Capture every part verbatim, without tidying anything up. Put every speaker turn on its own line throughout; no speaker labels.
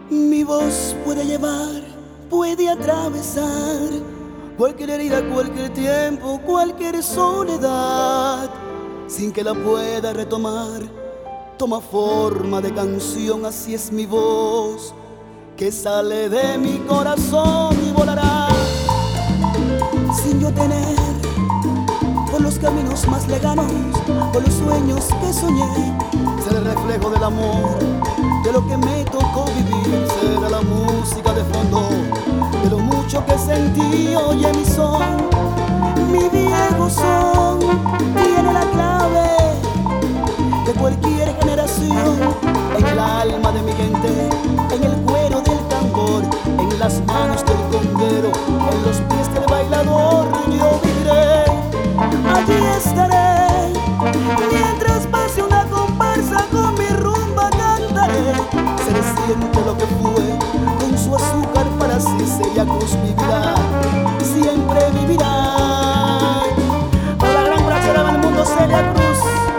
Mi voz puede llevar, puede atravesar cualquier herida, cualquier tiempo, cualquier soledad. Sin que la pueda retomar, toma forma de canción. Así es mi voz, que sale de mi corazón y volará sin yo tener, por los caminos más lejanos, por los sueños que soñé. Será el reflejo del amor, de lo que me tocó vivir. Será la música de fondo, de lo mucho que sentí. Oye mi son, mi viejo son, tiene la clave de cualquier generación. En el alma de mi gente, en el cuero del tambor, en las manos del conguero, en los pies del bailador. Yo viviré, allí estaré, mientras pase una comparsa, con mi rumba cantaré. Se resiente lo que fue, con su azúcar para así Celia Cruz vivirá, siempre vivirá. Para la gran bracera del mundo, Celia Cruz.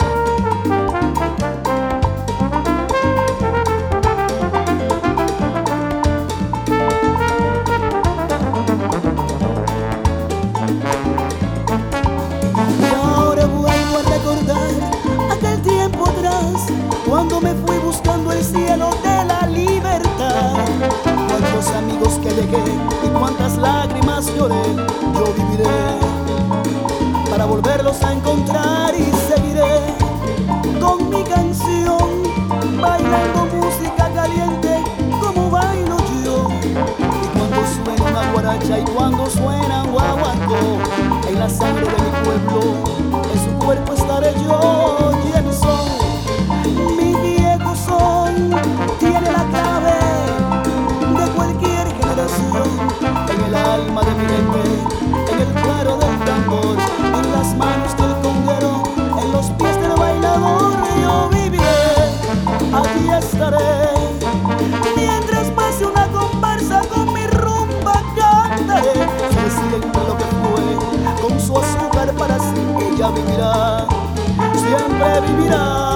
Cuando me fui buscando el cielo de la libertad, cuántos amigos que dejé y cuántas lágrimas lloré. Yo viviré para volverlos a encontrar y seguiré con mi canción, bailando música caliente como bailo yo. Y cuando suena una guaracha y cuando suena un guaguancó, en la sangre de mi pueblo, en su cuerpo estaré yo. Y en mi son, mi viejo son, tiene la clave de cualquier generación. En el alma de mi gente, en el cuero del tambor, en las manos del conguero, en los pies del bailador. Yo viviré, aquí estaré, mientras pase una comparsa, con mi rumba cantaré. Se siente lo que fue, con su azúcar para así ella vivirá, siempre vivirá.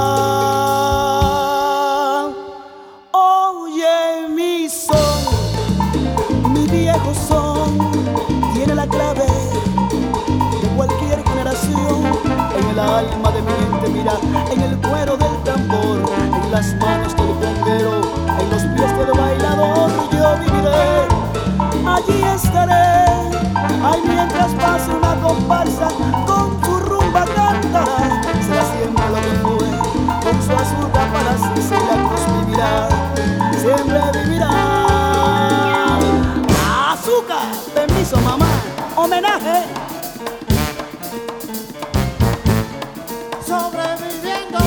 Tiene la clave de cualquier generación. En el alma de mi gente, mira, en el cuero del tambor, en las manos del conguero, en los pies del bailador. Yo viviré, allí estaré, ay, mientras pase una comparsa, con su rumba cantará. Será siempre lo que fue, con su azúcar para así Celia Cruz vivirá, siempre vivirá. Azúcar, permiso mamá, homenaje.
Sobreviviendo,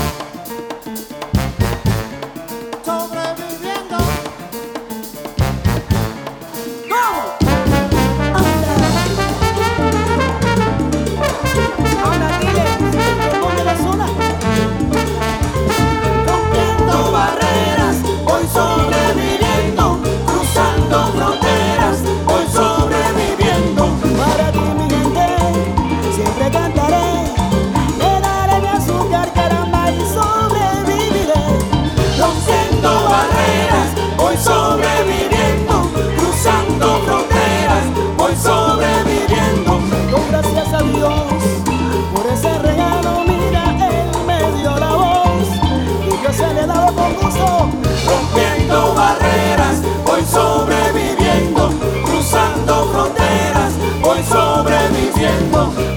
sobreviviendo.
¡Vamos! ¡Anda! ¡Anda, dile! ¿Dónde de la zona?
Rompiendo barreras, voy sobreviviendo, cruzando fronteras, voy sobreviviendo.
Para ti mi gente, siempre cantaré, le daré mi azúcar, caramba, y sobreviviré.
Rompiendo barreras, voy sobreviviendo, cruzando fronteras, voy sobreviviendo.
Doy gracias a Dios por ese regalo, mira, Él me dio la voz y yo se le he dado con gusto.
Rompiendo barreras, voy sobreviviendo, cruzando fronteras, voy sobreviviendo.